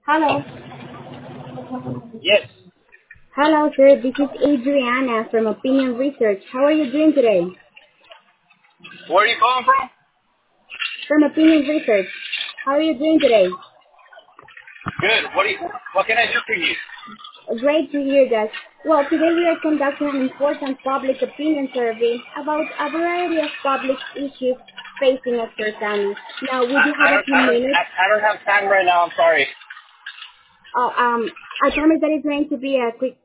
Hello. Yes. Hello, sir. This is Adriana from Opinion Research. How are you doing today? Where are you calling from? From Opinion Research. How are you doing today? Good. What can I do for you? Great to hear that. Well, today we are conducting an important public opinion survey about a variety of public issues facing Esther County. Now, would you have a few minutes? I don't have time right now. I'm sorry. Oh, I promise that it's going to be a quick